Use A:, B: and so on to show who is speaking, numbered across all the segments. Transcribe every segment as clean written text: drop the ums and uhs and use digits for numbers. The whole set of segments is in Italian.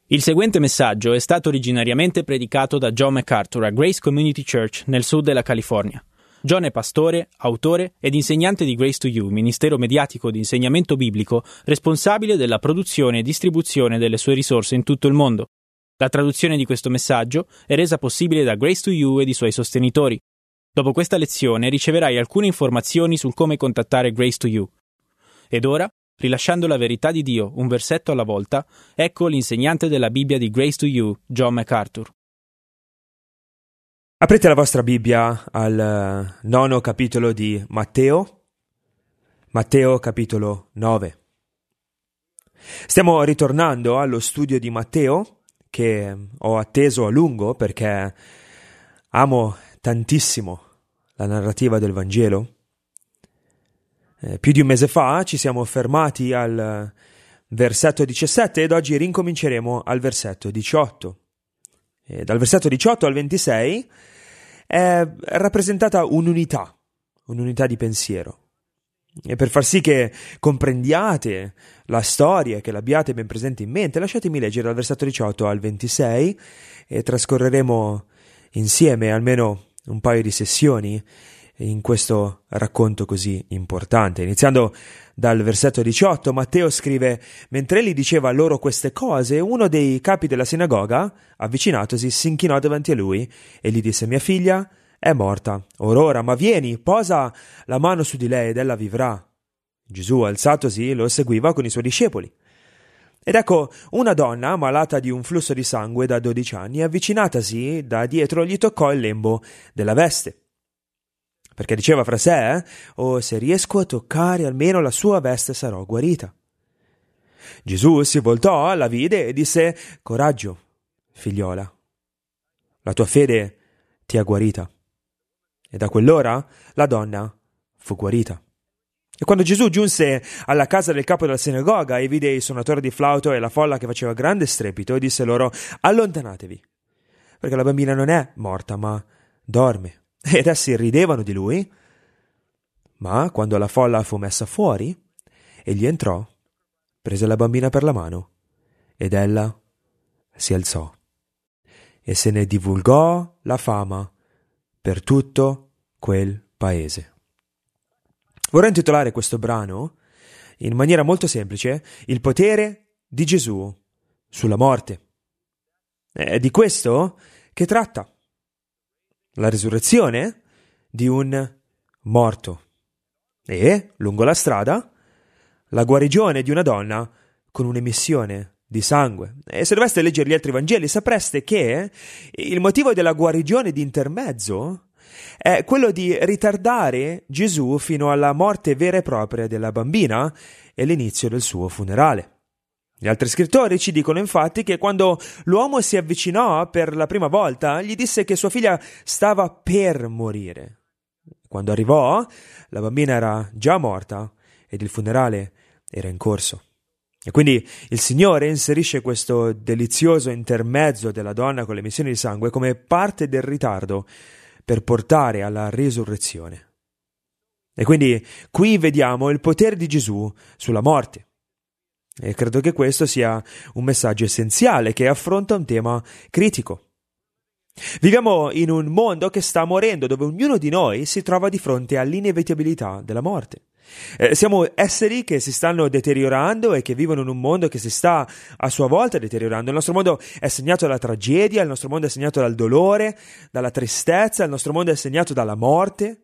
A: Il seguente messaggio è stato originariamente predicato da John MacArthur a Grace Community Church nel sud della California. John è pastore, autore ed insegnante di Grace to You, ministero mediatico di insegnamento biblico responsabile della produzione e distribuzione delle sue risorse in tutto il mondo. La traduzione di questo messaggio è resa possibile da Grace to You ed i suoi sostenitori. Dopo questa lezione riceverai alcune informazioni sul come contattare Grace to You. Ed ora, rilasciando la verità di Dio un versetto alla volta, ecco l'insegnante della Bibbia di Grace to You, John MacArthur.
B: Aprite la vostra Bibbia al 9° capitolo di Matteo, capitolo 9. Stiamo ritornando allo studio di Matteo, che ho atteso a lungo perché amo tantissimo la narrativa del Vangelo. Più di un mese fa ci siamo fermati al versetto 17 ed oggi rincominceremo al versetto 18. E dal versetto 18 al 26 è rappresentata un'unità di pensiero. E per far sì che comprendiate la storia e che l'abbiate ben presente in mente, lasciatemi leggere dal versetto 18 al 26 e trascorreremo insieme almeno un paio di sessioni in questo racconto così importante. Iniziando dal versetto 18, Matteo scrive: mentre egli diceva loro queste cose, uno dei capi della sinagoga, avvicinatosi, si inchinò davanti a lui e gli disse: mia figlia è morta ora, ma vieni, posa la mano su di lei ed ella vivrà. Gesù, alzatosi, lo seguiva con i suoi discepoli. Ed ecco, una donna malata di un flusso di sangue da 12 anni, avvicinatasi da dietro, gli toccò il lembo della veste, perché diceva fra sé: oh, se riesco a toccare almeno la sua veste sarò guarita. Gesù si voltò, la vide e disse: coraggio, figliola, la tua fede ti ha guarita. E da quell'ora la donna fu guarita. E quando Gesù giunse alla casa del capo della sinagoga e vide i suonatori di flauto e la folla che faceva grande strepito, disse loro: allontanatevi, perché la bambina non è morta, ma dorme. Ed essi ridevano di lui. Ma quando la folla fu messa fuori, egli entrò, prese la bambina per la mano, ed ella si alzò. E se ne divulgò la fama per tutto quel paese. Vorrei intitolare questo brano, in maniera molto semplice, il potere di Gesù sulla morte. È di questo che tratta. La risurrezione di un morto. E, lungo la strada, la guarigione di una donna con un'emissione di sangue. E se doveste leggere gli altri Vangeli sapreste che il motivo della guarigione di intermezzo è quello di ritardare Gesù fino alla morte vera e propria della bambina e l'inizio del suo funerale. Gli altri scrittori ci dicono infatti che quando l'uomo si avvicinò per la prima volta, gli disse che sua figlia stava per morire. Quando arrivò, la bambina era già morta ed il funerale era in corso. E quindi il Signore inserisce questo delizioso intermezzo della donna con l'emissione di sangue come parte del ritardo per portare alla risurrezione. E quindi qui vediamo il potere di Gesù sulla morte. E credo che questo sia un messaggio essenziale che affronta un tema critico. Viviamo in un mondo che sta morendo, dove ognuno di noi si trova di fronte all'inevitabilità della morte. Siamo esseri che si stanno deteriorando e che vivono in un mondo che si sta a sua volta deteriorando. Il nostro mondo è segnato dalla tragedia, il nostro mondo è segnato dal dolore, dalla tristezza, il nostro mondo è segnato dalla morte.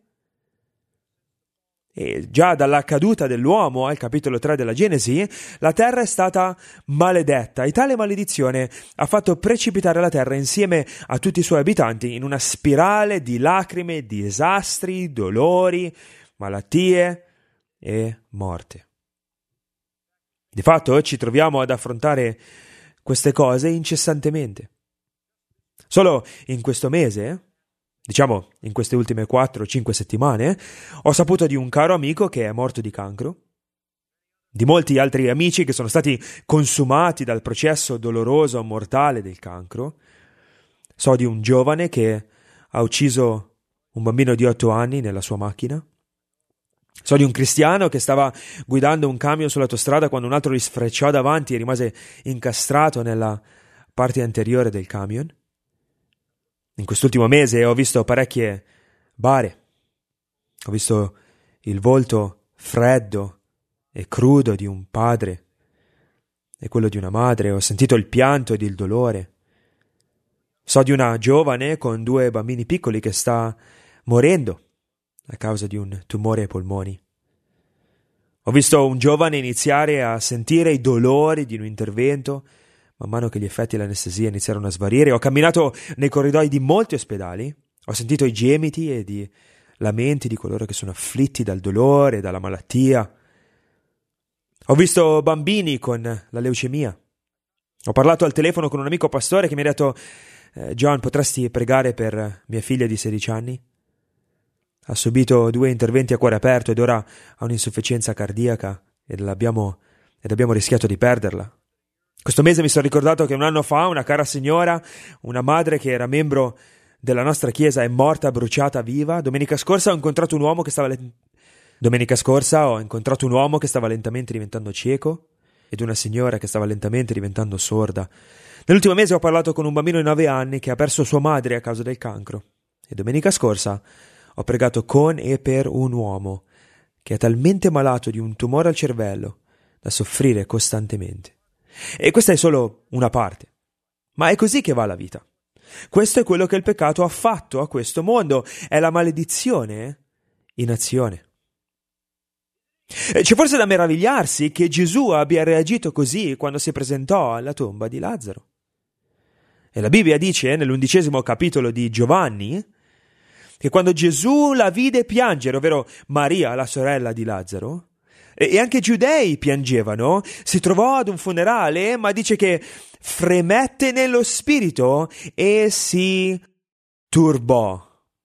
B: E già dalla caduta dell'uomo al capitolo 3 della Genesi, la terra è stata maledetta e tale maledizione ha fatto precipitare la terra insieme a tutti i suoi abitanti in una spirale di lacrime, disastri, dolori, malattie e morte. Di fatto ci troviamo ad affrontare queste cose incessantemente. Solo in questo mese, diciamo in queste ultime 4-5 settimane, ho saputo di un caro amico che è morto di cancro, di molti altri amici che sono stati consumati dal processo doloroso, mortale del cancro. So di un giovane che ha ucciso un bambino di 8 anni nella sua macchina. So di un cristiano che stava guidando un camion sull'autostrada quando un altro gli sfrecciò davanti e rimase incastrato nella parte anteriore del camion. In quest'ultimo mese ho visto parecchie bare. Ho visto il volto freddo e crudo di un padre e quello di una madre. Ho sentito il pianto ed il dolore. So di una giovane con 2 bambini piccoli che sta morendo a causa di un tumore ai polmoni. Ho visto un giovane iniziare a sentire i dolori di un intervento man mano che gli effetti dell'anestesia iniziarono a svanire. Ho camminato nei corridoi di molti ospedali, ho sentito i gemiti e i lamenti di coloro che sono afflitti dal dolore e dalla malattia. Ho visto bambini con la leucemia. Ho parlato al telefono con un amico pastore che mi ha detto: John, potresti pregare per mia figlia di 16 anni? Ha subito 2 interventi a cuore aperto ed ora ha un'insufficienza cardiaca ed abbiamo rischiato di perderla. Questo mese mi sono ricordato che 1 anno fa una cara signora, una madre che era membro della nostra chiesa, è morta bruciata viva. Domenica scorsa ho incontrato un uomo che stava lentamente diventando cieco ed una signora che stava lentamente diventando sorda. Nell'ultimo mese ho parlato con un bambino di 9 anni che ha perso sua madre a causa del cancro. E domenica scorsa ho pregato con e per un uomo che è talmente malato di un tumore al cervello da soffrire costantemente. E questa è solo una parte. Ma è così che va la vita. Questo è quello che il peccato ha fatto a questo mondo. È la maledizione in azione. C'è forse da meravigliarsi che Gesù abbia reagito così quando si presentò alla tomba di Lazzaro. E la Bibbia dice nell'11° capitolo di Giovanni che quando Gesù la vide piangere, ovvero Maria, la sorella di Lazzaro, e anche i giudei piangevano, si trovò ad un funerale, ma dice che fremette nello spirito e si turbò.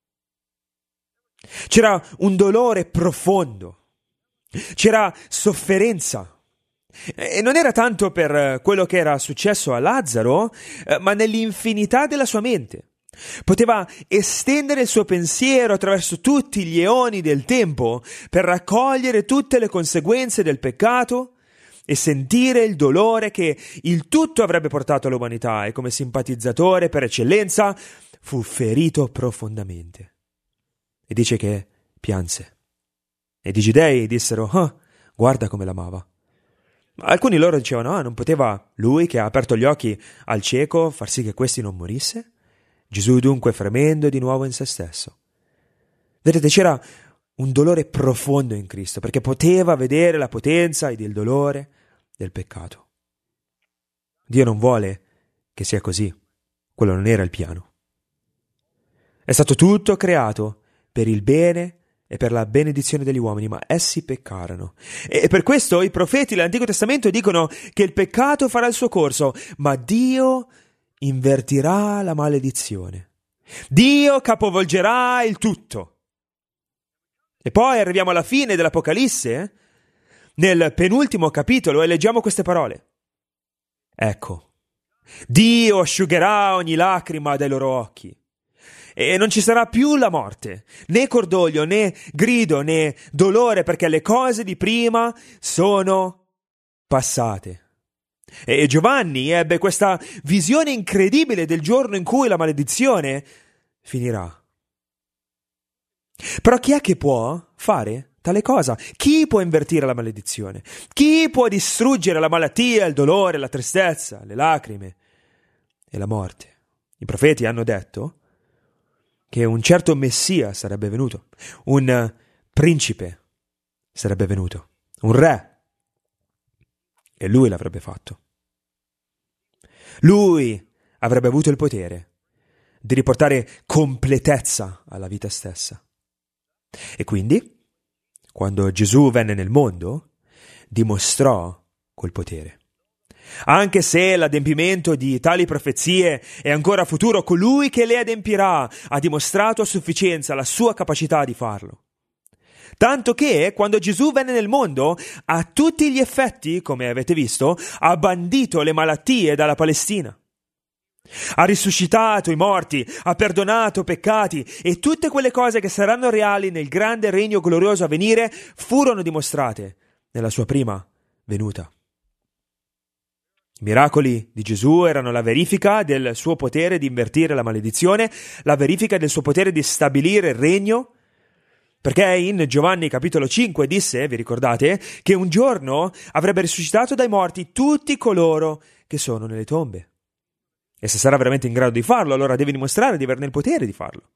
B: C'era un dolore profondo, c'era sofferenza. E non era tanto per quello che era successo a Lazzaro, ma nell'infinità della sua mente. Poteva estendere il suo pensiero attraverso tutti gli eoni del tempo per raccogliere tutte le conseguenze del peccato e sentire il dolore che il tutto avrebbe portato all'umanità, e come simpatizzatore per eccellenza fu ferito profondamente. E dice che pianse. Ed i giudei dissero: guarda come l'amava. Alcuni loro dicevano: non poteva lui, che ha aperto gli occhi al cieco, far sì che questi non morisse? Gesù dunque, fremendo di nuovo in se stesso. Vedete, c'era un dolore profondo in Cristo, perché poteva vedere la potenza ed il dolore del peccato. Dio non vuole che sia così. Quello non era il piano. È stato tutto creato per il bene e per la benedizione degli uomini, ma essi peccarono. E per questo i profeti dell'Antico Testamento dicono che il peccato farà il suo corso, ma Dio invertirà la maledizione. Dio capovolgerà il tutto. E poi arriviamo alla fine dell'Apocalisse, nel penultimo capitolo, e leggiamo queste parole: ecco, Dio asciugherà ogni lacrima dai loro occhi, e non ci sarà più la morte, né cordoglio, né grido, né dolore, perché le cose di prima sono passate. E Giovanni ebbe questa visione incredibile del giorno in cui la maledizione finirà. Però chi è che può fare tale cosa? Chi può invertire la maledizione? Chi può distruggere la malattia, il dolore, la tristezza, le lacrime e la morte? I profeti hanno detto che un certo Messia sarebbe venuto, un principe sarebbe venuto, un re, e lui l'avrebbe fatto. Lui avrebbe avuto il potere di riportare completezza alla vita stessa. E quindi, quando Gesù venne nel mondo, dimostrò quel potere. Anche se l'adempimento di tali profezie è ancora futuro, colui che le adempirà ha dimostrato a sufficienza la sua capacità di farlo. Tanto che, quando Gesù venne nel mondo, a tutti gli effetti, come avete visto, ha bandito le malattie dalla Palestina. Ha risuscitato i morti, ha perdonato peccati, e tutte quelle cose che saranno reali nel grande regno glorioso a venire furono dimostrate nella sua prima venuta. I miracoli di Gesù erano la verifica del suo potere di invertire la maledizione, la verifica del suo potere di stabilire il regno, perché in Giovanni capitolo 5 disse, vi ricordate, che un giorno avrebbe risuscitato dai morti tutti coloro che sono nelle tombe. E se sarà veramente in grado di farlo, allora deve dimostrare di averne il potere di farlo.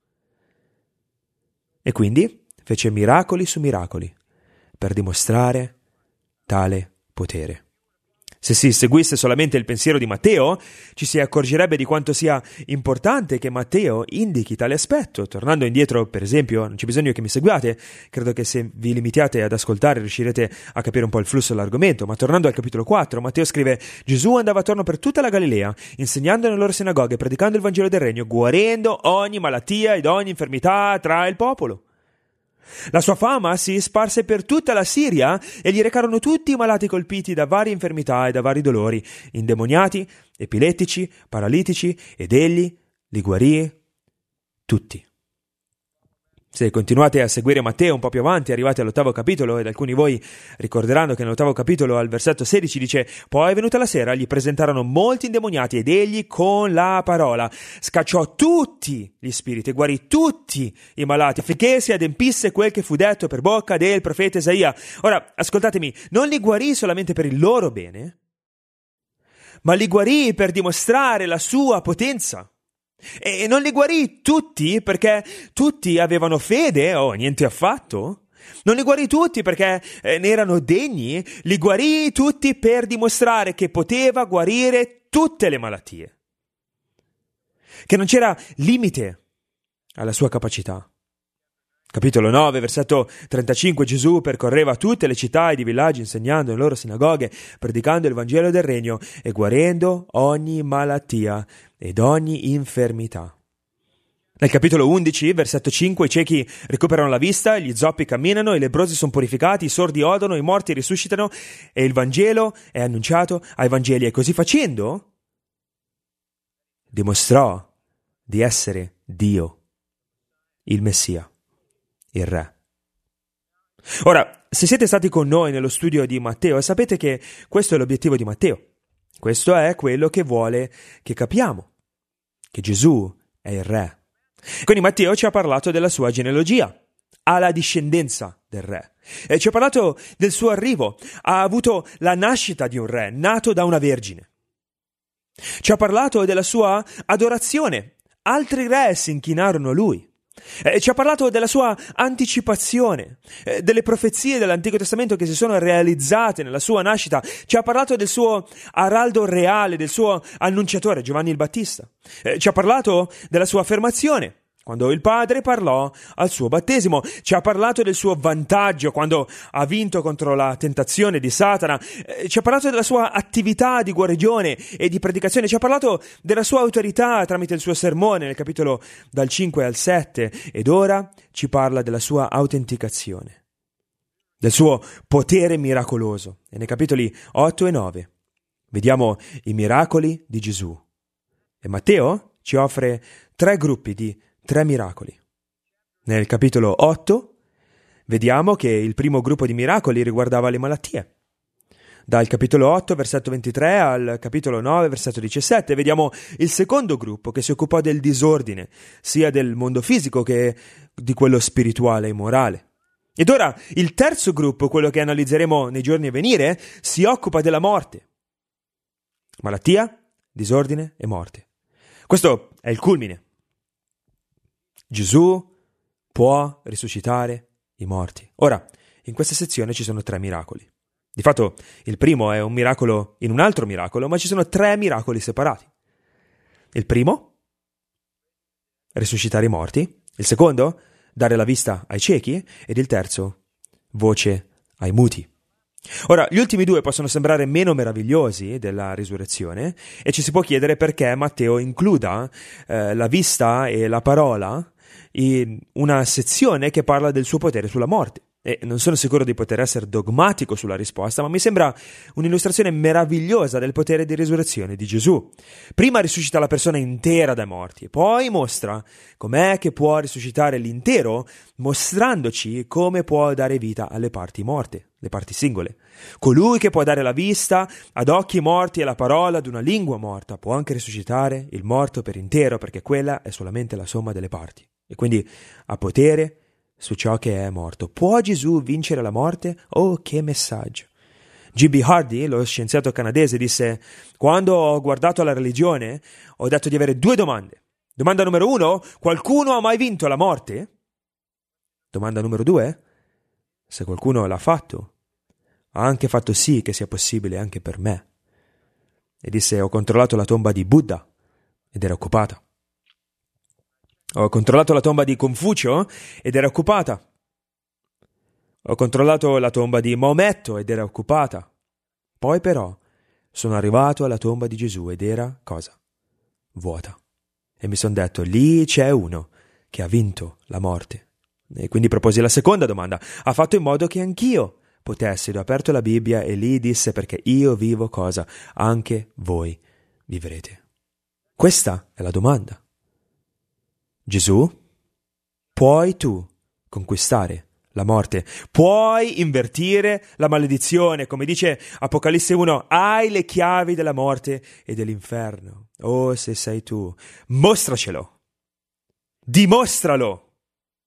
B: E quindi fece miracoli su miracoli per dimostrare tale potere. Se si seguisse solamente il pensiero di Matteo, ci si accorgerebbe di quanto sia importante che Matteo indichi tale aspetto. Tornando indietro, per esempio, non c'è bisogno che mi seguiate, credo che se vi limitiate ad ascoltare riuscirete a capire un po' il flusso dell'argomento, ma tornando al capitolo 4, Matteo scrive: Gesù andava attorno per tutta la Galilea, insegnando nelle loro sinagoghe, predicando il Vangelo del Regno, guarendo ogni malattia ed ogni infermità tra il popolo. La sua fama si sparse per tutta la Siria e gli recarono tutti i malati colpiti da varie infermità e da vari dolori, indemoniati, epilettici, paralitici, ed egli li guarì tutti. Se continuate a seguire Matteo un po' più avanti, arrivate all'8° capitolo, ed alcuni di voi ricorderanno che nell'8° capitolo al versetto 16 dice: poi venuta la sera gli presentarono molti indemoniati ed egli con la parola scacciò tutti gli spiriti e guarì tutti i malati, affinché si adempisse quel che fu detto per bocca del profeta Isaia. Ora, ascoltatemi, non li guarì solamente per il loro bene, ma li guarì per dimostrare la sua potenza. E non li guarì tutti perché tutti avevano fede o niente affatto. Non li guarì tutti perché ne erano degni. Li guarì tutti per dimostrare che poteva guarire tutte le malattie, che non c'era limite alla sua capacità. Capitolo 9, versetto 35, Gesù percorreva tutte le città ed i villaggi insegnando nelle loro sinagoghe, predicando il Vangelo del Regno e guarendo ogni malattia ed ogni infermità. Nel capitolo 11, versetto 5, i ciechi recuperano la vista, gli zoppi camminano, i lebbrosi sono purificati, i sordi odono, i morti risuscitano e il Vangelo è annunciato ai Vangeli. E così facendo dimostrò di essere Dio, il Messia, il Re. Ora, se siete stati con noi nello studio di Matteo, sapete che questo è l'obiettivo di Matteo. Questo è quello che vuole che capiamo, che Gesù è il Re. Quindi Matteo ci ha parlato della sua genealogia, ha la discendenza del Re. E ci ha parlato del suo arrivo, ha avuto la nascita di un Re, nato da una vergine. Ci ha parlato della sua adorazione, altri re si inchinarono a lui. Ci ha parlato della sua anticipazione, delle profezie dell'Antico Testamento che si sono realizzate nella sua nascita. Ci ha parlato del suo araldo reale, del suo annunciatore, Giovanni il Battista. Ci ha parlato della sua affermazione, quando il Padre parlò al suo battesimo. Ci ha parlato del suo vantaggio quando ha vinto contro la tentazione di Satana. Ci ha parlato della sua attività di guarigione e di predicazione. Ci ha parlato della sua autorità tramite il suo sermone nel capitolo dal 5 al 7. Ed ora ci parla della sua autenticazione, del suo potere miracoloso. E nei capitoli 8 e 9 vediamo i miracoli di Gesù. E Matteo ci offre 3 gruppi di 3 miracoli. Nel capitolo 8 vediamo che il primo gruppo di miracoli riguardava le malattie. Dal capitolo 8, versetto 23, al capitolo 9, versetto 17, vediamo il secondo gruppo che si occupò del disordine, sia del mondo fisico che di quello spirituale e morale. Ed ora il terzo gruppo, quello che analizzeremo nei giorni a venire, si occupa della morte. Malattia, disordine e morte. Questo è il culmine. Gesù può risuscitare i morti. Ora, in questa sezione ci sono 3 miracoli. Di fatto, il primo è un miracolo in un altro miracolo, ma ci sono 3 miracoli separati. Il primo, risuscitare i morti. Il secondo, dare la vista ai ciechi. Ed il terzo, voce ai muti. Ora, gli ultimi 2 possono sembrare meno meravigliosi della risurrezione e ci si può chiedere perché Matteo includa la vista e la parola in una sezione che parla del suo potere sulla morte. E non sono sicuro di poter essere dogmatico sulla risposta, ma mi sembra un'illustrazione meravigliosa del potere di risurrezione di Gesù. Prima risuscita la persona intera dai morti, e poi mostra com'è che può risuscitare l'intero, mostrandoci come può dare vita alle parti morte, le parti singole. Colui che può dare la vista ad occhi morti e la parola ad una lingua morta può anche risuscitare il morto per intero, perché quella è solamente la somma delle parti. E quindi ha potere su ciò che è morto. Può Gesù vincere la morte? Oh, che messaggio! G.B. Hardy, lo scienziato canadese, disse: quando ho guardato la religione, ho detto di avere 2 domande. Domanda numero 1, qualcuno ha mai vinto la morte? Domanda numero 2, se qualcuno l'ha fatto, ha anche fatto sì che sia possibile anche per me. E disse: ho controllato la tomba di Buddha ed era occupata. Ho controllato la tomba di Confucio ed era occupata. Ho controllato la tomba di Maometto ed era occupata. Poi però sono arrivato alla tomba di Gesù ed era cosa? Vuota. E mi sono detto: lì c'è uno che ha vinto la morte. E quindi proposi la seconda domanda. Ha fatto in modo che anch'io potessi. Ho aperto la Bibbia e lì disse: perché io vivo cosa? Anche voi vivrete. Questa è la domanda. Gesù, puoi tu conquistare la morte? Puoi invertire la maledizione? Come dice Apocalisse 1, hai le chiavi della morte e dell'inferno. Oh, se sei tu, mostracelo, dimostralo.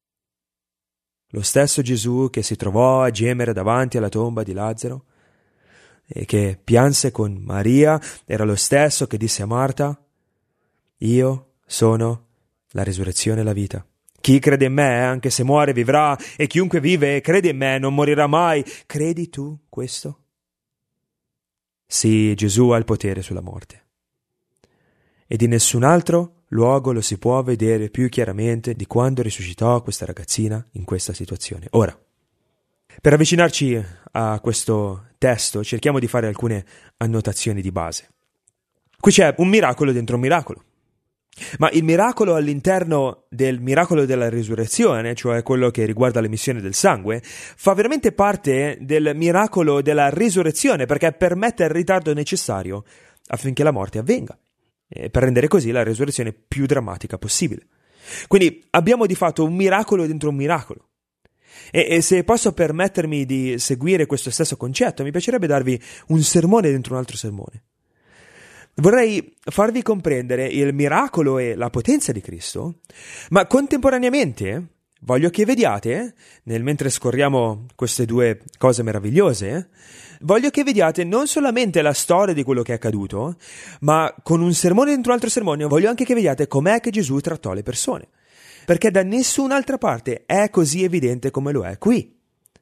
B: Lo stesso Gesù che si trovò a gemere davanti alla tomba di Lazzaro e che pianse con Maria era lo stesso che disse a Marta: io sono la risurrezione e la vita. Chi crede in me, anche se muore, vivrà, e chiunque vive e crede in me non morirà mai. Credi tu questo? Sì, Gesù ha il potere sulla morte. E in nessun altro luogo lo si può vedere più chiaramente di quando risuscitò questa ragazzina in questa situazione. Ora, per avvicinarci a questo testo, cerchiamo di fare alcune annotazioni di base. Qui c'è un miracolo dentro un miracolo. Ma il miracolo all'interno del miracolo della risurrezione, cioè quello che riguarda l'emissione del sangue, fa veramente parte del miracolo della risurrezione, perché permette il ritardo necessario affinché la morte avvenga, per rendere così la risurrezione più drammatica possibile. Quindi abbiamo di fatto un miracolo dentro un miracolo. E se posso permettermi di seguire questo stesso concetto, mi piacerebbe darvi un sermone dentro un altro sermone. Vorrei farvi comprendere il miracolo e la potenza di Cristo, ma contemporaneamente voglio che vediate, mentre scorriamo queste 2 cose meravigliose, voglio che vediate non solamente la storia di quello che è accaduto, ma con un sermone dentro un altro sermone voglio anche che vediate com'è che Gesù trattò le persone, perché da nessun'altra parte è così evidente come lo è qui.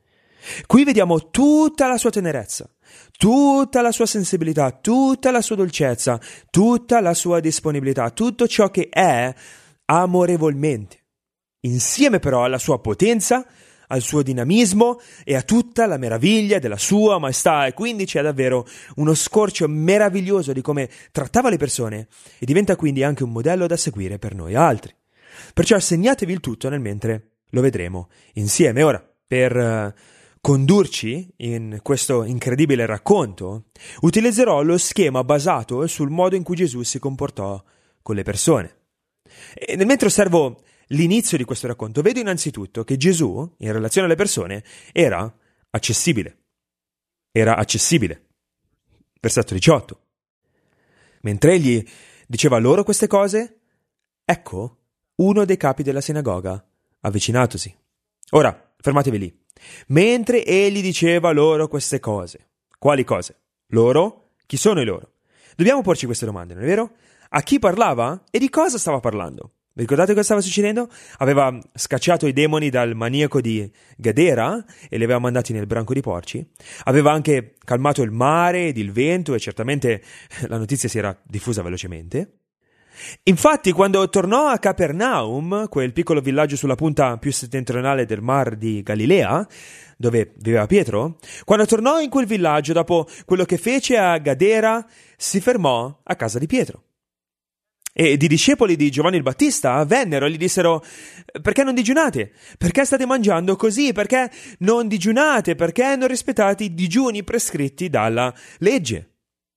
B: Qui vediamo tutta la sua tenerezza, tutta la sua sensibilità, tutta la sua dolcezza, tutta la sua disponibilità, tutto ciò che è amorevolmente, insieme però alla sua potenza, al suo dinamismo e a tutta la meraviglia della sua maestà. E quindi c'è davvero uno scorcio meraviglioso di come trattava le persone e diventa quindi anche un modello da seguire per noi altri. Perciò segnatevi il tutto nel mentre lo vedremo insieme. Ora, per condurci in questo incredibile racconto, utilizzerò lo schema basato sul modo in cui Gesù si comportò con le persone. E mentre osservo l'inizio di questo racconto, vedo innanzitutto che Gesù, in relazione alle persone, era accessibile. Era accessibile. Versetto 18. Mentre egli diceva loro queste cose, ecco uno dei capi della sinagoga avvicinatosi. Ora, fermatevi lì. Mentre egli diceva loro queste cose. Quali cose? Loro? Chi sono i loro? Dobbiamo porci queste domande, non è vero? A chi parlava e di cosa stava parlando? Vi ricordate cosa stava succedendo? Aveva scacciato i demoni dal maniaco di Gadara e li aveva mandati nel branco di porci. Aveva anche calmato il mare ed il vento e certamente la notizia si era diffusa velocemente. Infatti, quando tornò a Capernaum, quel piccolo villaggio sulla punta più settentrionale del mar di Galilea, dove viveva Pietro, quando tornò in quel villaggio dopo quello che fece a Gadara, si fermò a casa di Pietro. E i discepoli di Giovanni il Battista vennero e gli dissero: perché non digiunate? Perché state mangiando così? Perché non digiunate? Perché non rispettate i digiuni prescritti dalla legge?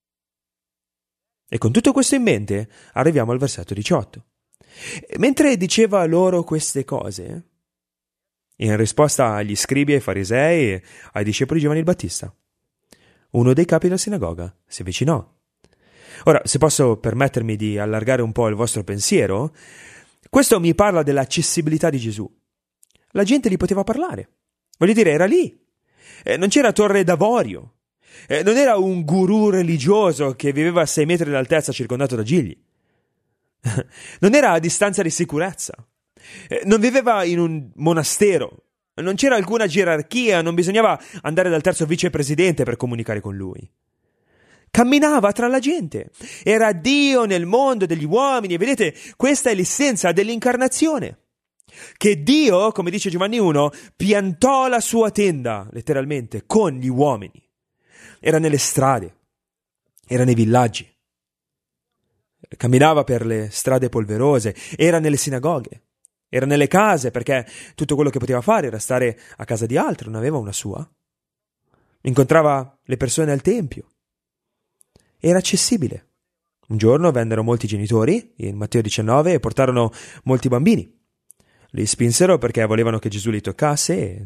B: E con tutto questo in mente arriviamo al versetto 18. Mentre diceva loro queste cose, in risposta agli scribi e ai farisei e ai discepoli di Giovanni il Battista, uno dei capi della sinagoga si avvicinò. Ora, se posso permettermi di allargare un po' il vostro pensiero, questo mi parla dell'accessibilità di Gesù. La gente gli poteva parlare. Voglio dire, era lì. Non c'era torre d'avorio. Non era un gurù religioso che viveva a 6 metri d'altezza circondato da gigli. Non era a distanza di sicurezza. Non viveva in un monastero. Non c'era alcuna gerarchia, non bisognava andare dal terzo vicepresidente per comunicare con lui. Camminava tra la gente. Era Dio nel mondo degli uomini. E vedete, questa è l'essenza dell'incarnazione. Che Dio, come dice Giovanni 1, piantò la sua tenda, letteralmente, con gli uomini. Era nelle strade, era nei villaggi, camminava per le strade polverose, era nelle sinagoghe, era nelle case, perché tutto quello che poteva fare era stare a casa di altri, non aveva una sua. Incontrava le persone al tempio. Era accessibile. Un giorno vennero molti genitori, in Matteo 19, e portarono molti bambini. Li spinsero perché volevano che Gesù li toccasse e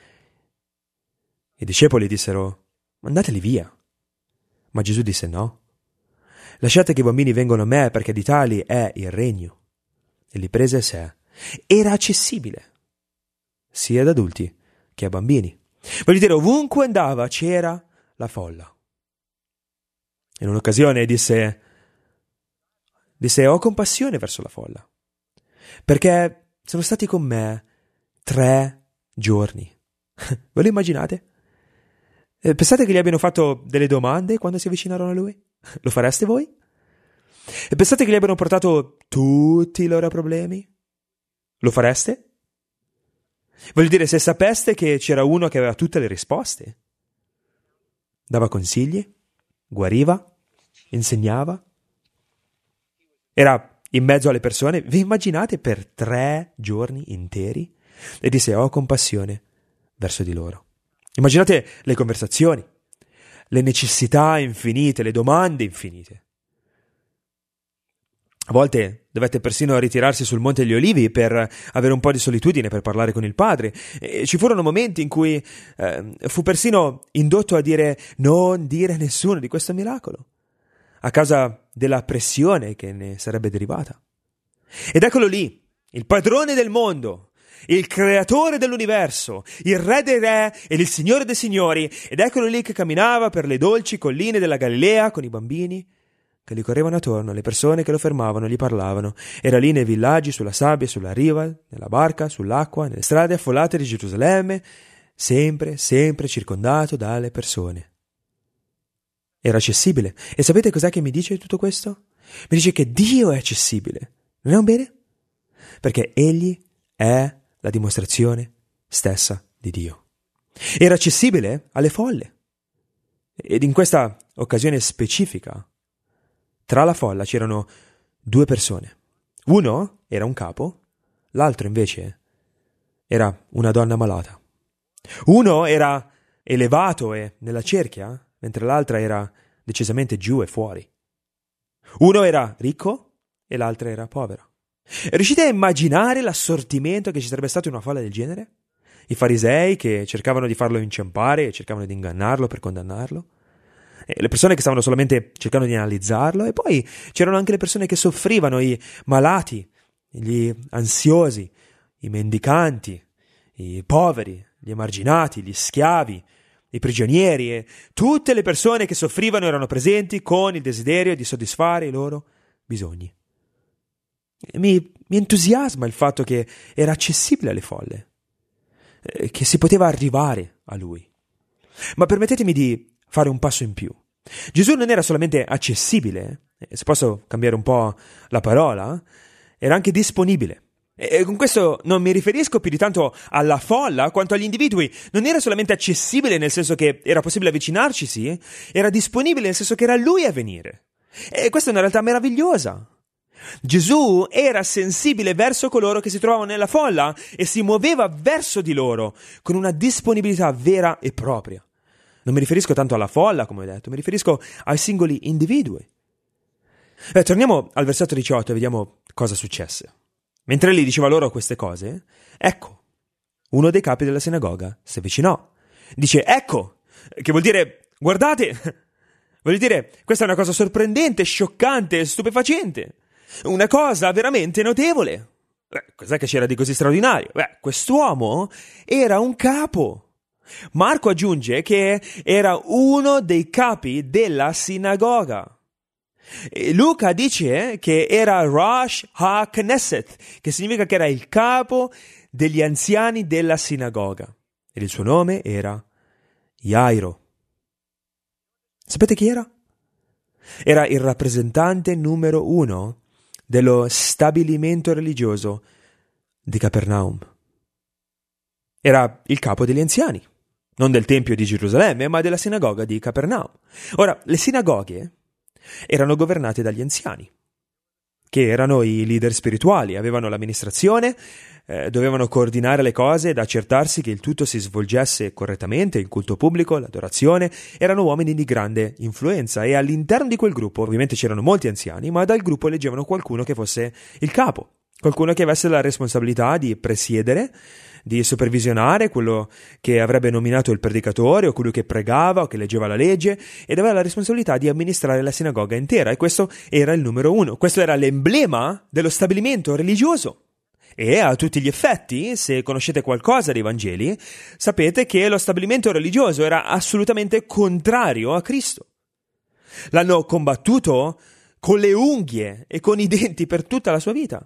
B: i discepoli dissero: mandateli via. Ma Gesù disse: no. Lasciate che i bambini vengano a me, perché di tali è il regno. E li prese a sé. Era accessibile, sia ad adulti che a bambini. Voglio dire, ovunque andava c'era la folla. In un'occasione disse: ho compassione verso la folla, perché sono stati con me 3 giorni. Ve lo immaginate? Pensate che gli abbiano fatto delle domande quando si avvicinarono a lui? Lo fareste voi? E pensate che gli abbiano portato tutti i loro problemi? Lo fareste? Voglio dire, se sapeste che c'era uno che aveva tutte le risposte, dava consigli, guariva, insegnava, era in mezzo alle persone, vi immaginate, per 3 giorni interi? E disse: ho compassione verso di loro. Immaginate le conversazioni, le necessità infinite, le domande infinite. A volte dovette persino ritirarsi sul Monte degli Olivi per avere un po' di solitudine, per parlare con il Padre. E ci furono momenti in cui fu persino indotto a dire: non dire a nessuno di questo miracolo, a causa della pressione che ne sarebbe derivata. Ed eccolo lì, il padrone del mondo, il creatore dell'universo, il re dei re e il signore dei signori, ed eccolo lì che camminava per le dolci colline della Galilea con i bambini che gli correvano attorno, le persone che lo fermavano, gli parlavano. Era lì nei villaggi, sulla sabbia, sulla riva, nella barca, sull'acqua, nelle strade affollate di Gerusalemme, sempre circondato dalle persone. Era accessibile. E sapete cos'è che mi dice tutto questo? Mi dice che Dio è accessibile. Non è un bene? Perché Egli è la dimostrazione stessa di Dio. Era accessibile alle folle. Ed in questa occasione specifica, tra la folla c'erano 2 persone. Uno era un capo, l'altro invece era una donna malata. Uno era elevato e nella cerchia, mentre l'altra era decisamente giù e fuori. Uno era ricco e l'altra era povera. Riuscite a immaginare l'assortimento che ci sarebbe stato in una folla del genere? I farisei che cercavano di farlo inciampare e cercavano di ingannarlo per condannarlo, e le persone che stavano solamente cercando di analizzarlo, e poi c'erano anche le persone che soffrivano, i malati, gli ansiosi, i mendicanti, i poveri, gli emarginati, gli schiavi, i prigionieri, e tutte le persone che soffrivano erano presenti con il desiderio di soddisfare i loro bisogni. Mi entusiasma il fatto che era accessibile alle folle, che si poteva arrivare a lui. Ma permettetemi di fare un passo in più. Gesù non era solamente accessibile, se posso cambiare un po' la parola, era anche disponibile. E con questo non mi riferisco più di tanto alla folla quanto agli individui. Non era solamente accessibile nel senso che era possibile avvicinarci, sì, era disponibile nel senso che era lui a venire. E questa è una realtà meravigliosa. Gesù era sensibile verso coloro che si trovavano nella folla e si muoveva verso di loro con una disponibilità vera e propria. Non mi riferisco tanto alla folla, come ho detto, mi riferisco ai singoli individui. Torniamo al versetto 18 e vediamo cosa successe. Mentre egli diceva loro queste cose, ecco, uno dei capi della sinagoga si avvicinò. Dice, ecco, che vuol dire, guardate, vuol dire, questa è una cosa sorprendente, scioccante, stupefacente, una cosa veramente notevole. Cos'è che c'era di così straordinario? Quest'uomo era un capo. Marco aggiunge che era uno dei capi della sinagoga. E Luca dice che era Rosh HaKnesset, che significa che era il capo degli anziani della sinagoga. E il suo nome era Jairo. Sapete chi era? Era il rappresentante numero 1 dello stabilimento religioso di Capernaum. Era il capo degli anziani, non del Tempio di Gerusalemme, ma della sinagoga di Capernaum. Ora, le sinagoghe erano governate dagli anziani, che erano i leader spirituali, avevano l'amministrazione, dovevano coordinare le cose ed accertarsi che il tutto si svolgesse correttamente, il culto pubblico, l'adorazione. Erano uomini di grande influenza e all'interno di quel gruppo ovviamente c'erano molti anziani, ma dal gruppo eleggevano qualcuno che fosse il capo, qualcuno che avesse la responsabilità di presiedere, di supervisionare quello che avrebbe nominato il predicatore o quello che pregava o che leggeva la legge, ed aveva la responsabilità di amministrare la sinagoga intera, e questo era il numero 1. Questo era l'emblema dello stabilimento religioso. E a tutti gli effetti, se conoscete qualcosa dei Vangeli, sapete che lo stabilimento religioso era assolutamente contrario a Cristo. L'hanno combattuto con le unghie e con i denti per tutta la sua vita.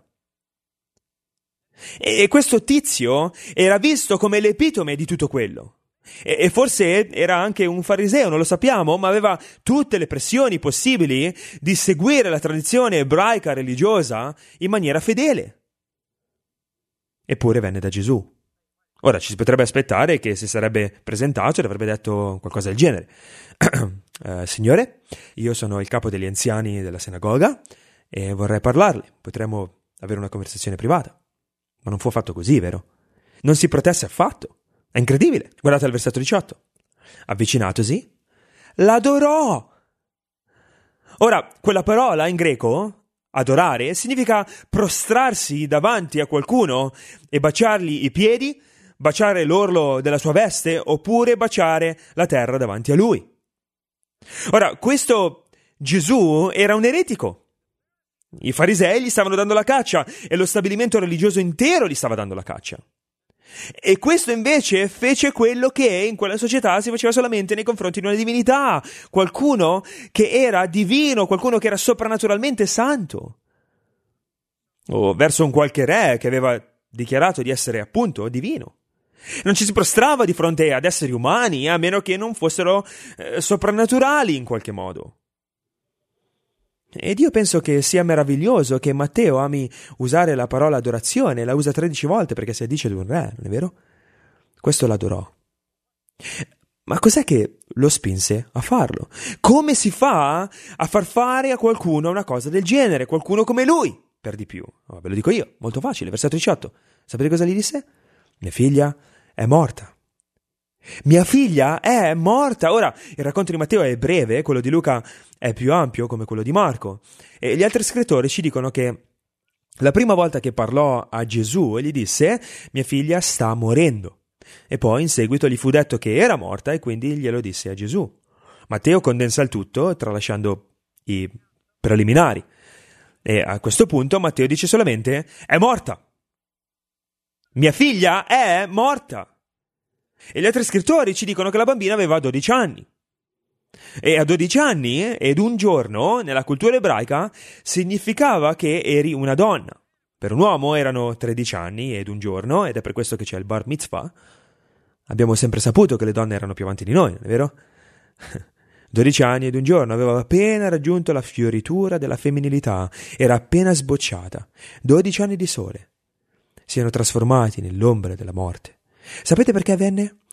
B: E questo tizio era visto come l'epitome di tutto quello. E forse era anche un fariseo, non lo sappiamo, ma aveva tutte le pressioni possibili di seguire la tradizione ebraica religiosa in maniera fedele. Eppure venne da Gesù. Ora ci si potrebbe aspettare che si sarebbe presentato e avrebbe detto qualcosa del genere. Signore, io sono il capo degli anziani della sinagoga e vorrei parlarle. Potremmo avere una conversazione privata. Ma non fu affatto così, vero? Non si protesse affatto. È incredibile. Guardate al versetto 18. Avvicinatosi, l'adorò. Ora, quella parola in greco, adorare, significa prostrarsi davanti a qualcuno e baciargli i piedi, baciare l'orlo della sua veste, oppure baciare la terra davanti a lui. Ora, questo Gesù era un eretico. I farisei gli stavano dando la caccia e lo stabilimento religioso intero gli stava dando la caccia. E questo invece fece quello che in quella società si faceva solamente nei confronti di una divinità, qualcuno che era divino, qualcuno che era soprannaturalmente santo, o verso un qualche re che aveva dichiarato di essere appunto divino. Non ci si prostrava di fronte ad esseri umani, a meno che non fossero soprannaturali in qualche modo. Ed io penso che sia meraviglioso che Matteo ami usare la parola adorazione, la usa 13 volte perché si dice di un re, non è vero? Questo l'adorò. Ma cos'è che lo spinse a farlo? Come si fa a far fare a qualcuno una cosa del genere, qualcuno come lui, per di più? Oh, ve lo dico io, molto facile, versetto 18. Sapete cosa gli disse? Mia figlia è morta. Mia figlia è morta. Ora, il racconto di Matteo è breve, quello di Luca è più ampio come quello di Marco, e gli altri scrittori ci dicono che la prima volta che parlò a Gesù gli disse mia figlia sta morendo, e poi in seguito gli fu detto che era morta e quindi glielo disse a Gesù. Matteo condensa il tutto tralasciando i preliminari, e a questo punto Matteo dice solamente è morta. Mia figlia è morta. E gli altri scrittori ci dicono che la bambina aveva 12 anni. E a 12 anni ed un giorno, nella cultura ebraica, significava che eri una donna. Per un uomo erano 13 anni ed un giorno, ed è per questo che c'è il bar mitzvah. Abbiamo sempre saputo che le donne erano più avanti di noi, non è vero? 12 anni ed un giorno, aveva appena raggiunto la fioritura della femminilità, era appena sbocciata. 12 anni di sole si erano trasformati nell'ombra della morte. Sapete perché avvenne?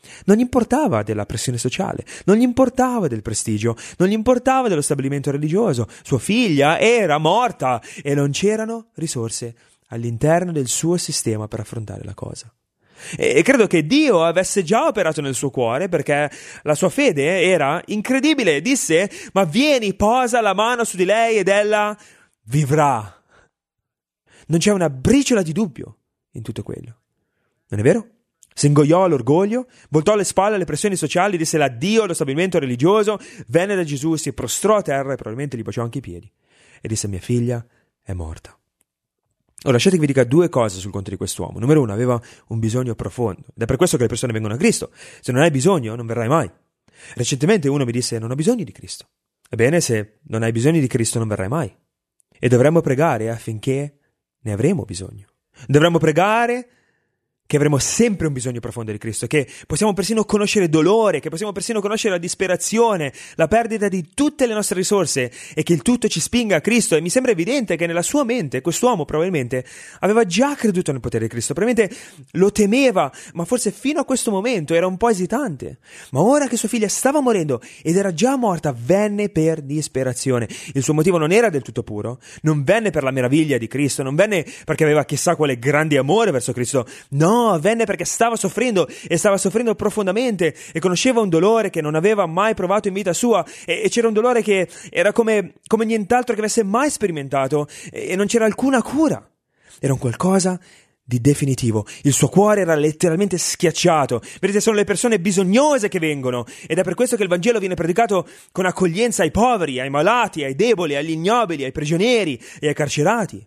B: Non gli importava della pressione sociale, non gli importava del prestigio, non gli importava dello stabilimento religioso. Sua figlia era morta e non c'erano risorse all'interno del suo sistema per affrontare la cosa. E credo che Dio avesse già operato nel suo cuore, perché la sua fede era incredibile. Disse: ma vieni, posa la mano su di lei ed ella vivrà. Non c'è una briciola di dubbio in tutto quello. Non è vero? Si ingoiò l'orgoglio, voltò le spalle alle pressioni sociali, disse l'addio allo stabilimento religioso, venne da Gesù, si prostrò a terra e probabilmente gli baciò anche i piedi e disse: mia figlia è morta. Ora lasciate che vi dica due cose sul conto di quest'uomo. Numero uno, aveva un bisogno profondo ed è per questo che le persone vengono a Cristo. Se non hai bisogno non verrai mai. Recentemente uno mi disse: non ho bisogno di Cristo. Ebbene, se non hai bisogno di Cristo non verrai mai. E dovremmo pregare affinché ne avremo bisogno. Dovremmo pregare che avremo sempre un bisogno profondo di Cristo, che possiamo persino conoscere dolore, che possiamo persino conoscere la disperazione, la perdita di tutte le nostre risorse e che il tutto ci spinga a Cristo. E mi sembra evidente che nella sua mente quest'uomo probabilmente aveva già creduto nel potere di Cristo, probabilmente lo temeva, ma forse fino a questo momento era un po' esitante. Ma ora che sua figlia stava morendo ed era già morta, venne per disperazione. Il suo motivo non era del tutto puro, non venne per la meraviglia di Cristo, non venne perché aveva chissà quale grande amore verso Cristo, no, venne perché stava soffrendo e stava soffrendo profondamente e conosceva un dolore che non aveva mai provato in vita sua e c'era un dolore che era come nient'altro che avesse mai sperimentato e non c'era alcuna cura. Era un qualcosa di definitivo. Il suo cuore era letteralmente schiacciato. Vedete, sono le persone bisognose che vengono ed è per questo che il Vangelo viene predicato con accoglienza ai poveri, ai malati, ai deboli, agli ignobili, ai prigionieri e ai carcerati.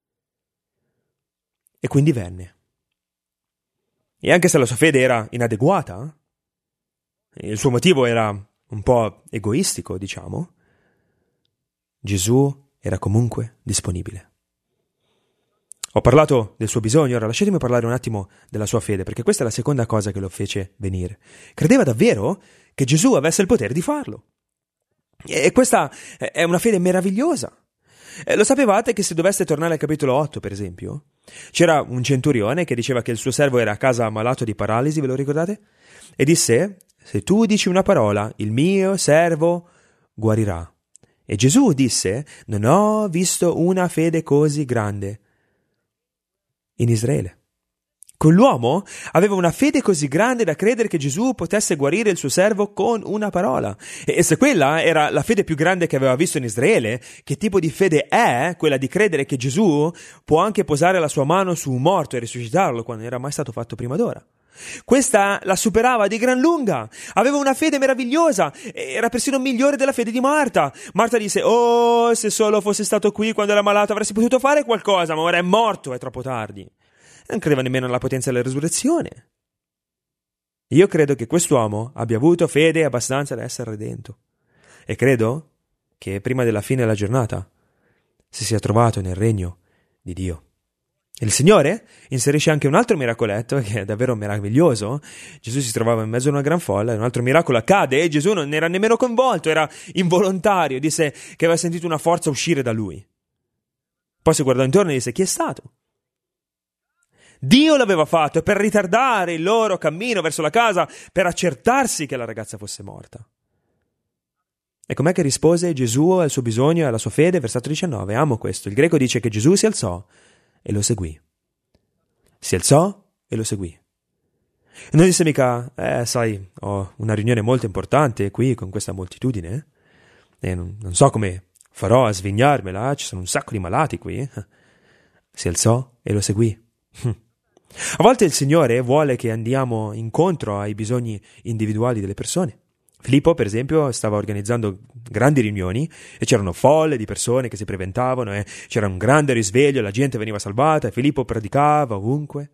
B: E quindi venne. E anche se la sua fede era inadeguata, il suo motivo era un po' egoistico, diciamo, Gesù era comunque disponibile. Ho parlato del suo bisogno, ora lasciatemi parlare un attimo della sua fede, perché questa è la seconda cosa che lo fece venire. Credeva davvero che Gesù avesse il potere di farlo. E questa è una fede meravigliosa. Lo sapevate che se doveste tornare al capitolo 8, per esempio, c'era un centurione che diceva che il suo servo era a casa malato di paralisi, ve lo ricordate? E disse: se tu dici una parola, il mio servo guarirà. E Gesù disse: non ho visto una fede così grande in Israele. Quell'uomo aveva una fede così grande da credere che Gesù potesse guarire il suo servo con una parola. E se quella era la fede più grande che aveva visto in Israele, che tipo di fede è quella di credere che Gesù può anche posare la sua mano su un morto e risuscitarlo quando non era mai stato fatto prima d'ora? Questa la superava di gran lunga. Aveva una fede meravigliosa. Era persino migliore della fede di Marta. Marta disse: oh, se solo fosse stato qui quando era malato avresti potuto fare qualcosa, ma ora è morto, è troppo tardi. Non credeva nemmeno alla potenza della resurrezione. Io credo che quest'uomo abbia avuto fede abbastanza da essere redento. E credo che prima della fine della giornata si sia trovato nel regno di Dio. E il Signore inserisce anche un altro miracoletto che è davvero meraviglioso. Gesù si trovava in mezzo a una gran folla e un altro miracolo accade e Gesù non era nemmeno coinvolto, era involontario. Disse che aveva sentito una forza uscire da lui. Poi si guardò intorno e disse: chi è stato? Dio l'aveva fatto per ritardare il loro cammino verso la casa, per accertarsi che la ragazza fosse morta. E com'è che rispose Gesù al suo bisogno e alla sua fede? Versetto 19, amo questo. Il greco dice che Gesù si alzò e lo seguì. Si alzò e lo seguì. E non disse mica: sai, ho una riunione molto importante qui con questa moltitudine e non so come farò a svignarmela, ci sono un sacco di malati qui. Si alzò e lo seguì. A volte il Signore vuole che andiamo incontro ai bisogni individuali delle persone. Filippo, per esempio, stava organizzando grandi riunioni e c'erano folle di persone che si preventavano e c'era un grande risveglio, la gente veniva salvata e Filippo predicava ovunque.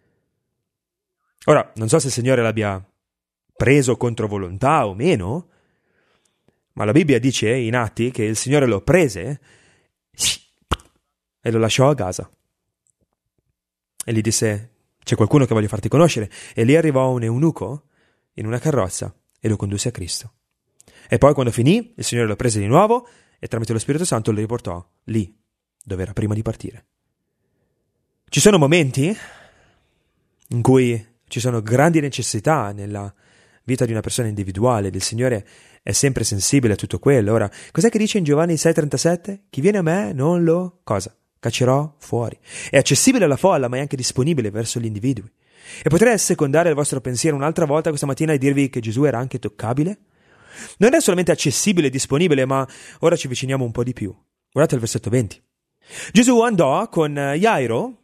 B: Ora, non so se il Signore l'abbia preso contro volontà o meno, ma la Bibbia dice in Atti che il Signore lo prese e lo lasciò a Gaza. E gli disse: c'è qualcuno che voglio farti conoscere. E lì arrivò un eunuco in una carrozza e lo condusse a Cristo. E poi quando finì, il Signore lo prese di nuovo e tramite lo Spirito Santo lo riportò lì dove era prima di partire. Ci sono momenti in cui ci sono grandi necessità nella vita di una persona individuale, il Signore è sempre sensibile a tutto quello. Ora, cos'è che dice in Giovanni 6,37? Chi viene a me non lo, cosa? Caccerò fuori. È accessibile alla folla, ma è anche disponibile verso gli individui. E potrei assecondare il vostro pensiero un'altra volta questa mattina e dirvi che Gesù era anche toccabile? Non è solamente accessibile e disponibile, ma ora ci avviciniamo un po' di più. Guardate il versetto 20. Gesù andò con Jairo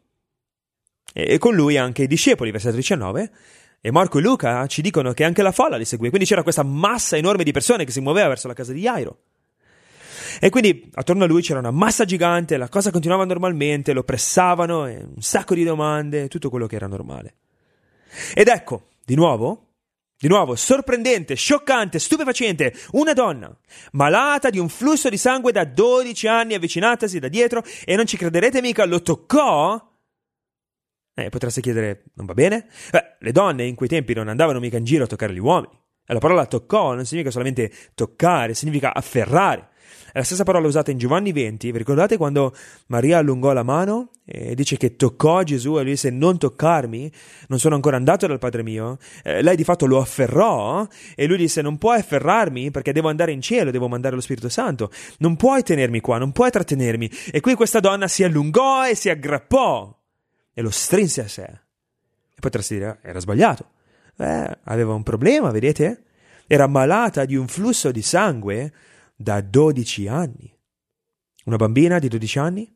B: e con lui anche i discepoli, versetto 19, e Marco e Luca ci dicono che anche la folla li seguì, quindi c'era questa massa enorme di persone che si muoveva verso la casa di Jairo. E quindi attorno a lui c'era una massa gigante, la cosa continuava normalmente, lo pressavano, e un sacco di domande, tutto quello che era normale. Ed ecco, di nuovo, sorprendente, scioccante, stupefacente, una donna, malata di un flusso di sangue da 12 anni, avvicinatasi da dietro, e non ci crederete mica, lo toccò. Potreste chiedere, non va bene? Le donne in quei tempi non andavano mica in giro a toccare gli uomini. La parola toccò non significa solamente toccare, significa afferrare. È la stessa parola usata in Giovanni 20. Vi ricordate quando Maria allungò la mano e dice che toccò Gesù e lui disse non toccarmi, non sono ancora andato dal Padre mio? Lei di fatto lo afferrò e lui disse non puoi afferrarmi perché devo andare in cielo, devo mandare lo Spirito Santo, non puoi tenermi qua, non puoi trattenermi. E qui questa donna si allungò e si aggrappò e lo strinse a sé. E potresti dire, era sbagliato. Aveva un problema, vedete? Era malata di un flusso di sangue da 12 anni. Una bambina di 12 anni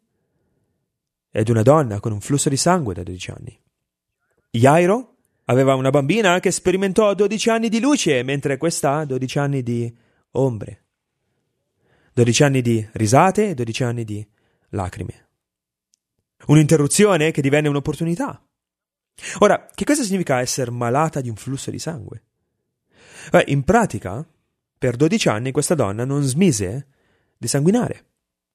B: ed una donna con un flusso di sangue da 12 anni. Jairo aveva una bambina che sperimentò 12 anni di luce, mentre questa ha 12 anni di ombre. 12 anni di risate e 12 anni di lacrime. Un'interruzione che divenne un'opportunità. Ora, che cosa significa essere malata di un flusso di sangue? In pratica, per 12 anni questa donna non smise di sanguinare.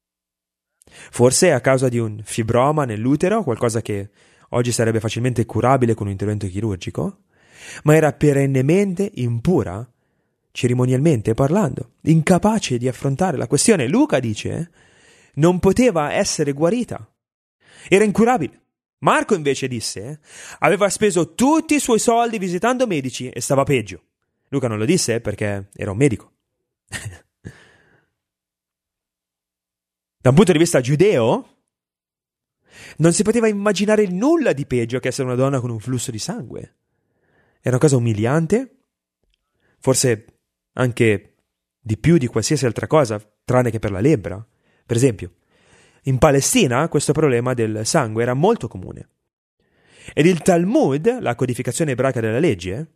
B: Forse a causa di un fibroma nell'utero, qualcosa che oggi sarebbe facilmente curabile con un intervento chirurgico, ma era perennemente impura, cerimonialmente parlando, incapace di affrontare la questione. Luca dice, non poteva essere guarita. Era incurabile. Marco invece disse, aveva speso tutti i suoi soldi visitando medici e stava peggio. Luca non lo disse perché era un medico. Da un punto di vista giudeo, non si poteva immaginare nulla di peggio che essere una donna con un flusso di sangue. Era una cosa umiliante, forse anche di più di qualsiasi altra cosa, tranne che per la lebbra. Per esempio, in Palestina questo problema del sangue era molto comune. Ed il Talmud, la codificazione ebraica della legge,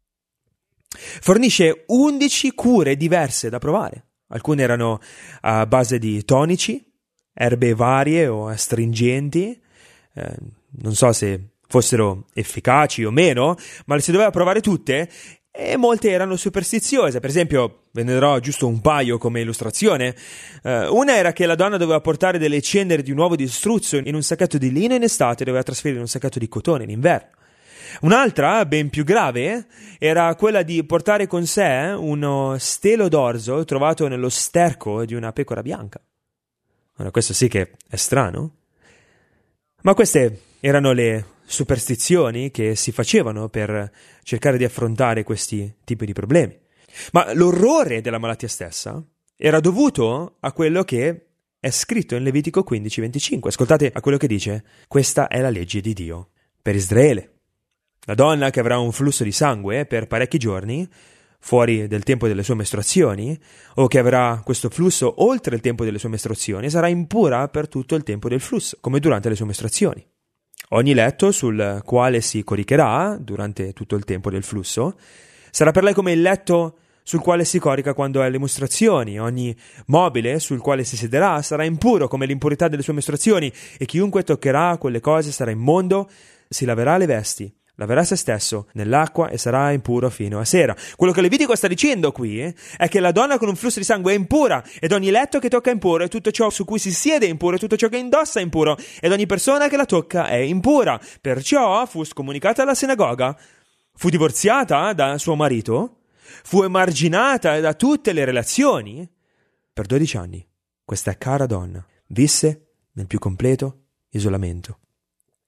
B: fornisce 11 cure diverse da provare. Alcune erano a base di tonici, erbe varie o astringenti, non so se fossero efficaci o meno, ma le si doveva provare tutte e molte erano superstiziose. Per esempio, ve ne darò giusto un paio come illustrazione. Una era che la donna doveva portare delle ceneri di un uovo di struzzo in un sacchetto di lino in estate e doveva trasferire in un sacchetto di cotone in inverno. Un'altra, ben più grave, era quella di portare con sé uno stelo d'orzo trovato nello sterco di una pecora bianca. Ora, questo sì che è strano. Ma queste erano le superstizioni che si facevano per cercare di affrontare questi tipi di problemi. Ma l'orrore della malattia stessa era dovuto a quello che è scritto in Levitico 15:25. Ascoltate a quello che dice: questa è la legge di Dio per Israele. La donna che avrà un flusso di sangue per parecchi giorni, fuori del tempo delle sue mestruazioni, o che avrà questo flusso oltre il tempo delle sue mestruazioni, sarà impura per tutto il tempo del flusso, come durante le sue mestruazioni. Ogni letto sul quale si coricherà durante tutto il tempo del flusso sarà per lei come il letto sul quale si corica quando ha le mestruazioni. Ogni mobile sul quale si siederà sarà impuro come l'impurità delle sue mestruazioni, e chiunque toccherà quelle cose sarà immondo, si laverà le vesti, laverà se stesso nell'acqua e sarà impuro fino a sera. Quello che Levitico sta dicendo qui è che la donna con un flusso di sangue è impura, ed ogni letto che tocca è impuro, e tutto ciò su cui si siede è impuro, e tutto ciò che indossa è impuro, ed ogni persona che la tocca è impura. Perciò fu scomunicata alla sinagoga, fu divorziata da suo marito, fu emarginata da tutte le relazioni. Per 12 anni questa cara donna visse nel più completo isolamento.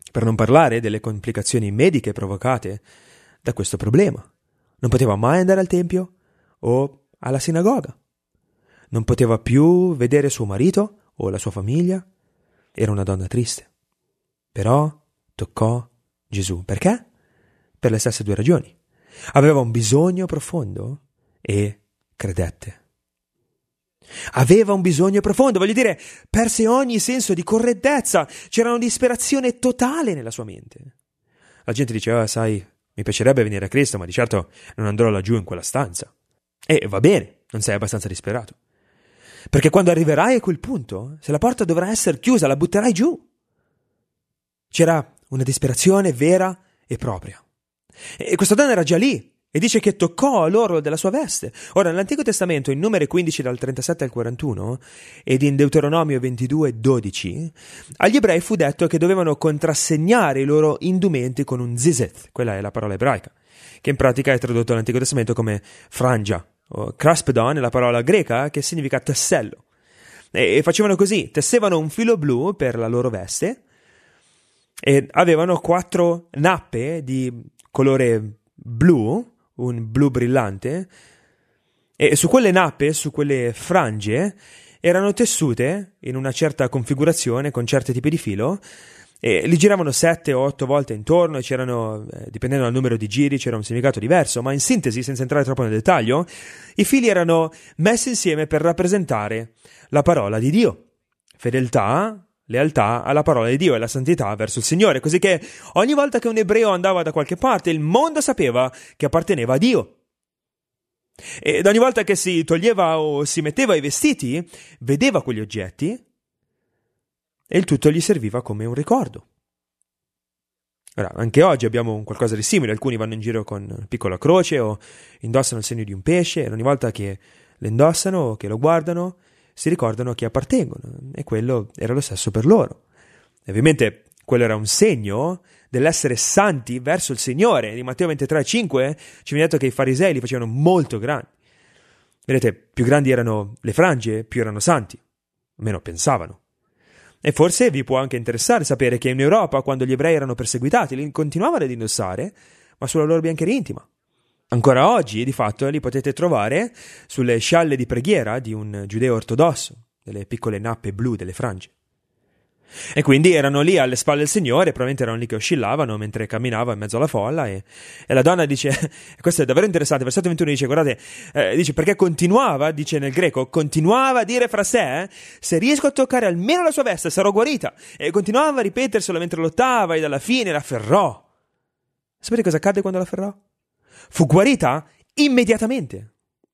B: Per non parlare delle complicazioni mediche provocate da questo problema. Non poteva mai andare al tempio o alla sinagoga. Non poteva più vedere suo marito o la sua famiglia. Era una donna triste. Però toccò Gesù. Perché? Per le stesse due ragioni. Aveva un bisogno profondo e credette. Aveva un bisogno profondo, voglio dire, perse ogni senso di correttezza, c'era una disperazione totale nella sua mente. La gente diceva, sai, mi piacerebbe venire a Cristo, ma di certo non andrò laggiù in quella stanza. E va bene, non sei abbastanza disperato. Perché quando arriverai a quel punto, se la porta dovrà essere chiusa, la butterai giù. C'era una disperazione vera e propria. E questa donna era già lì. E dice che toccò l'orlo della sua veste. Ora, nell'Antico Testamento, in Numeri 15 dal 37 al 41 ed in Deuteronomio 22, 12, agli ebrei fu detto che dovevano contrassegnare i loro indumenti con un zizeth, quella è la parola ebraica, che in pratica è tradotto nell'Antico Testamento come frangia, o kraspedon è la parola greca che significa tassello. E facevano così, tessevano un filo blu per la loro veste e avevano 4 nappe di colore blu, un blu brillante, e su quelle nappe, su quelle frange, erano tessute in una certa configurazione con certi tipi di filo, e li giravano 7 o 8 volte intorno e c'erano, dipendendo dal numero di giri, c'era un significato diverso, ma in sintesi, senza entrare troppo nel dettaglio, i fili erano messi insieme per rappresentare la parola di Dio, fedeltà, lealtà alla parola di Dio e la santità verso il Signore, così che ogni volta che un ebreo andava da qualche parte, il mondo sapeva che apparteneva a Dio. Ed ogni volta che si toglieva o si metteva i vestiti, vedeva quegli oggetti e il tutto gli serviva come un ricordo. Ora, anche oggi abbiamo un qualcosa di simile, alcuni vanno in giro con una piccola croce o indossano il segno di un pesce e ogni volta che lo indossano o che lo guardano si ricordano a chi appartengono, e quello era lo stesso per loro. E ovviamente quello era un segno dell'essere santi verso il Signore. In Matteo 23,5 ci viene detto che i farisei li facevano molto grandi. Vedete, più grandi erano le frange, più erano santi, almeno pensavano. E forse vi può anche interessare sapere che in Europa, quando gli ebrei erano perseguitati, li continuavano ad indossare, ma sulla loro biancheria intima. Ancora oggi, di fatto, li potete trovare sulle scialle di preghiera di un giudeo ortodosso, delle piccole nappe blu delle frange. E quindi erano lì alle spalle del Signore, probabilmente erano lì che oscillavano mentre camminava in mezzo alla folla, e la donna dice, questo è davvero interessante, versetto 21 dice, guardate, dice, perché continuava, dice nel greco, continuava a dire fra sé, se riesco a toccare almeno la sua veste sarò guarita, e continuava a ripeterselo mentre lottava, e alla fine la afferrò. Sapete cosa accadde quando la afferrò? Fu guarita immediatamente.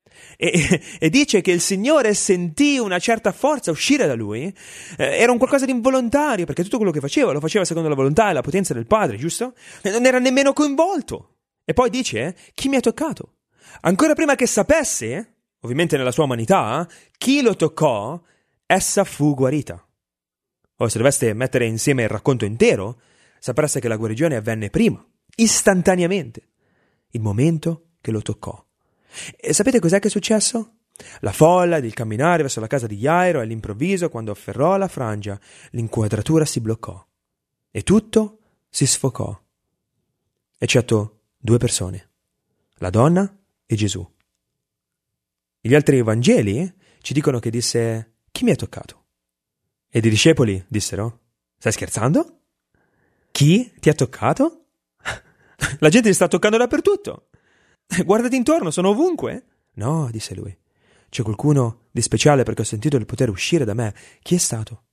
B: E dice che il Signore sentì una certa forza uscire da lui, era un qualcosa di involontario, perché tutto quello che faceva lo faceva secondo la volontà e la potenza del Padre, giusto? E non era nemmeno coinvolto. E poi dice, chi mi ha toccato? Ancora prima che sapesse, ovviamente nella sua umanità, chi lo toccò, essa fu guarita. O se doveste mettere insieme il racconto intero, sapreste che la guarigione avvenne prima, istantaneamente, il momento che lo toccò. E sapete cos'è che è successo? La folla ed il camminare verso la casa di Jairo, e all'improvviso, quando afferrò la frangia, l'inquadratura si bloccò e tutto si sfocò, eccetto 2 persone, la donna e Gesù. Gli altri Vangeli ci dicono che disse, chi mi ha toccato? Ed i discepoli dissero, stai scherzando? Chi ti ha toccato? La gente ti sta toccando dappertutto. Guardati intorno, sono ovunque. No, disse lui, c'è qualcuno di speciale perché ho sentito il potere uscire da me. Chi è stato?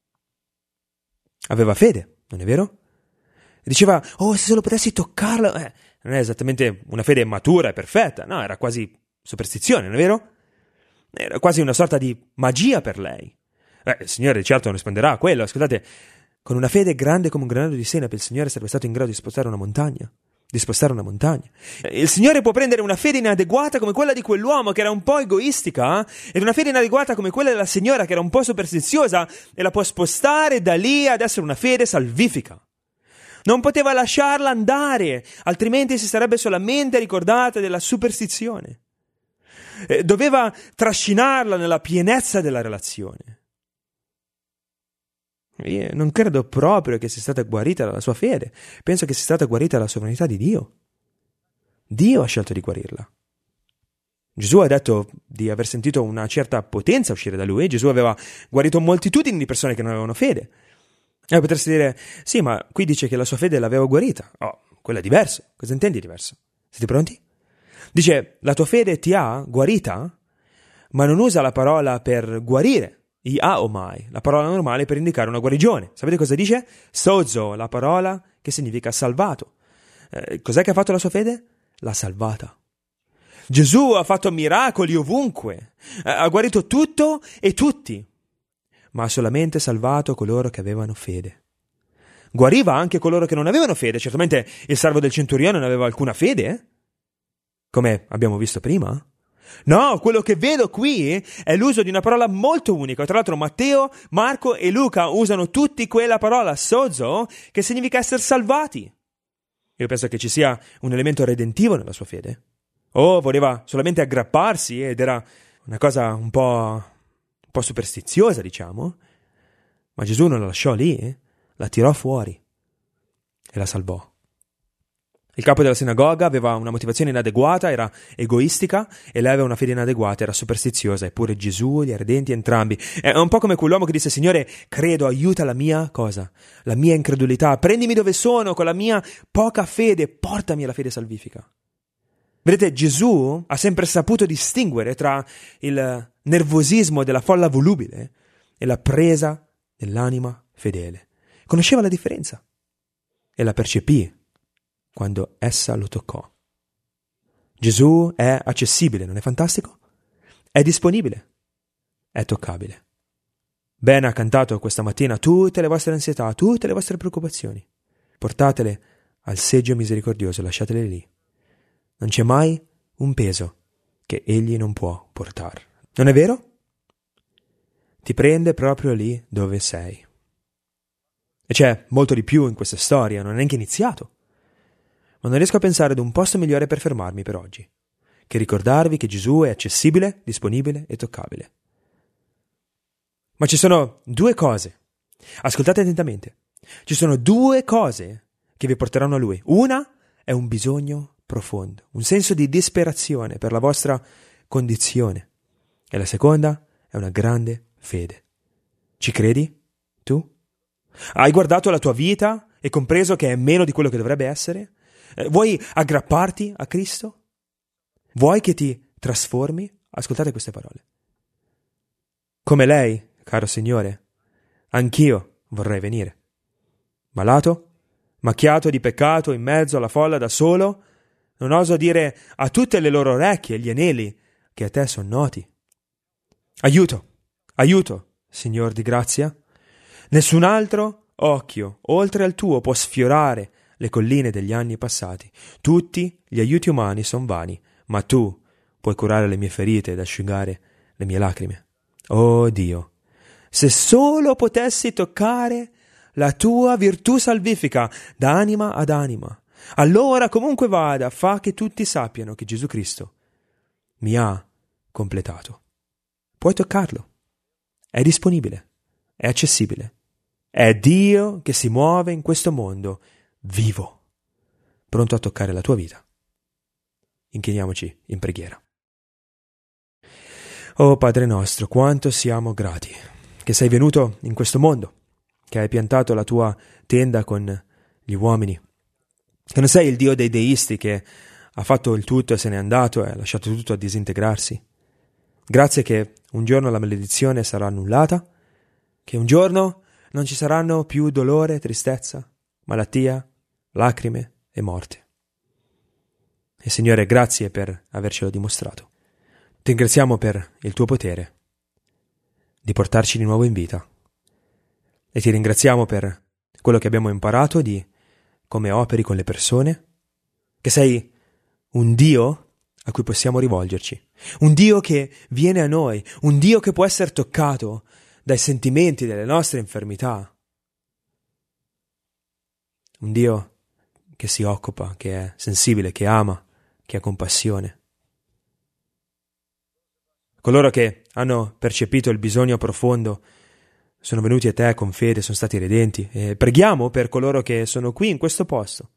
B: Aveva fede, non è vero? E diceva, oh, se solo potessi toccarlo. Non è esattamente una fede matura e perfetta, no, era quasi superstizione, non è vero? Era quasi una sorta di magia per lei. Il Signore certo non risponderà a quello. Ascoltate, con una fede grande come un granello di senape il Signore sarebbe stato in grado di spostare una montagna. Il Signore può prendere una fede inadeguata come quella di quell'uomo che era un po' egoistica, ed una fede inadeguata come quella della signora che era un po' superstiziosa, e la può spostare da lì ad essere una fede salvifica. Non poteva lasciarla andare, altrimenti si sarebbe solamente ricordata della superstizione. Doveva trascinarla nella pienezza della relazione. Io non credo proprio che sia stata guarita dalla sua fede. Penso che sia stata guarita dalla sovranità di Dio. Dio ha scelto di guarirla. Gesù ha detto di aver sentito una certa potenza uscire da lui. Gesù aveva guarito moltitudini di persone che non avevano fede. E potresti dire, sì, ma qui dice che la sua fede l'aveva guarita. Oh, quello è diverso. Cosa intendi diverso? Siete pronti? Dice, la tua fede ti ha guarita, ma non usa la parola per guarire. Iaomai, la parola normale per indicare una guarigione. Sapete cosa dice? Sozo, la parola che significa salvato. Cos'è che ha fatto la sua fede? L'ha salvata. Gesù ha fatto miracoli ovunque, ha guarito tutto e tutti, ma ha solamente salvato coloro che avevano fede. Guariva anche coloro che non avevano fede. Certamente il servo del centurione non aveva alcuna fede, come abbiamo visto prima. No, quello che vedo qui è l'uso di una parola molto unica. Tra l'altro Matteo, Marco e Luca usano tutti quella parola, sozo, che significa essere salvati. Io penso che ci sia un elemento redentivo nella sua fede. O voleva solamente aggrapparsi ed era una cosa un po' superstiziosa, diciamo. Ma Gesù non la lasciò lì, la tirò fuori e la salvò. Il capo della sinagoga aveva una motivazione inadeguata, era egoistica, e lei aveva una fede inadeguata, era superstiziosa, eppure Gesù li ha redenti entrambi. È un po' come quell'uomo che disse, Signore, credo, aiuta la mia cosa, la mia incredulità, prendimi dove sono, con la mia poca fede, portami alla fede salvifica. Vedete, Gesù ha sempre saputo distinguere tra il nervosismo della folla volubile e la presa dell'anima fedele. Conosceva la differenza e la percepì quando essa lo toccò. Gesù è accessibile, non è fantastico? È disponibile, è toccabile. Ben ha cantato questa mattina tutte le vostre ansietà, tutte le vostre preoccupazioni. Portatele al seggio misericordioso, lasciatele lì. Non c'è mai un peso che egli non può portare. Non è vero? Ti prende proprio lì dove sei. E c'è molto di più in questa storia, non è neanche iniziato. Ma non riesco a pensare ad un posto migliore per fermarmi per oggi, che ricordarvi che Gesù è accessibile, disponibile e toccabile. Ma ci sono due cose. Ascoltate attentamente. Ci sono due cose che vi porteranno a Lui. Una è un bisogno profondo, un senso di disperazione per la vostra condizione. E la seconda è una grande fede. Ci credi? Tu? Hai guardato la tua vita e compreso che è meno di quello che dovrebbe essere? Vuoi aggrapparti a Cristo? Vuoi che ti trasformi? Ascoltate queste parole. Come lei, caro Signore, anch'io vorrei venire. Malato, macchiato di peccato, in mezzo alla folla da solo, non oso dire a tutte le loro orecchie gli aneli che a te sono noti. Aiuto, Signor di grazia. Nessun altro occhio, oltre al tuo, può sfiorare le colline degli anni passati. Tutti gli aiuti umani sono vani, ma tu puoi curare le mie ferite ed asciugare le mie lacrime. Oh Dio, se solo potessi toccare la tua virtù salvifica da anima ad anima, allora comunque vada, fa che tutti sappiano che Gesù Cristo mi ha completato. Puoi toccarlo. È disponibile, è accessibile. È Dio che si muove in questo mondo vivo, pronto a toccare la tua vita. Inchiniamoci in preghiera. Oh Padre nostro, quanto siamo grati che sei venuto in questo mondo, che hai piantato la tua tenda con gli uomini, che non sei il Dio dei deisti che ha fatto il tutto e se n'è andato e ha lasciato tutto a disintegrarsi. Grazie che un giorno la maledizione sarà annullata, che un giorno non ci saranno più dolore, tristezza, malattia, lacrime e morte. E Signore, grazie per avercelo dimostrato. Ti ringraziamo per il tuo potere di portarci di nuovo in vita. E ti ringraziamo per quello che abbiamo imparato di come operi con le persone, che sei un Dio a cui possiamo rivolgerci, un Dio che viene a noi, un Dio che può essere toccato dai sentimenti delle nostre infermità, un Dio che si occupa, che è sensibile, che ama, che ha compassione. Coloro che hanno percepito il bisogno profondo sono venuti a te con fede, sono stati redenti, e preghiamo per coloro che sono qui in questo posto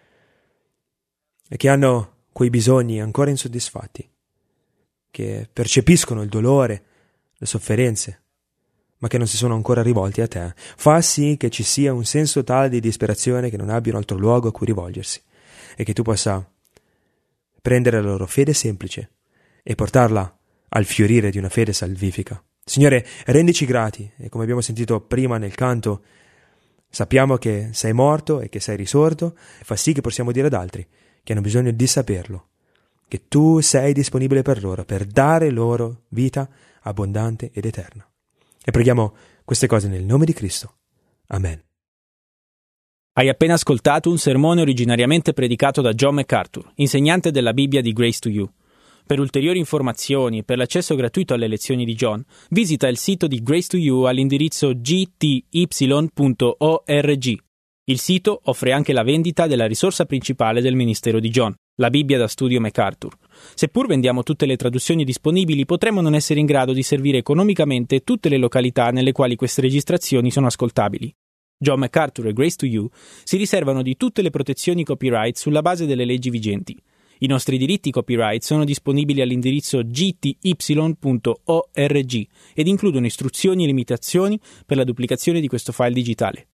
B: e che hanno quei bisogni ancora insoddisfatti, che percepiscono il dolore, le sofferenze, ma che non si sono ancora rivolti a te. Fa sì che ci sia un senso tale di disperazione che non abbiano altro luogo a cui rivolgersi e che tu possa prendere la loro fede semplice e portarla al fiorire di una fede salvifica. Signore, rendici grati e, come abbiamo sentito prima nel canto, sappiamo che sei morto e che sei risorto, e fa sì che possiamo dire ad altri che hanno bisogno di saperlo, che tu sei disponibile per loro, per dare loro vita abbondante ed eterna. E preghiamo queste cose nel nome di Cristo. Amen.
A: Hai appena ascoltato un sermone originariamente predicato da John MacArthur, insegnante della Bibbia di Grace to You. Per ulteriori informazioni e per l'accesso gratuito alle lezioni di John, visita il sito di Grace to You all'indirizzo gty.org. Il sito offre anche la vendita della risorsa principale del ministero di John, la Bibbia da studio MacArthur. Seppur vendiamo tutte le traduzioni disponibili, potremmo non essere in grado di servire economicamente tutte le località nelle quali queste registrazioni sono ascoltabili. John MacArthur e Grace to You si riservano di tutte le protezioni copyright sulla base delle leggi vigenti. I nostri diritti copyright sono disponibili all'indirizzo gty.org ed includono istruzioni e limitazioni per la duplicazione di questo file digitale.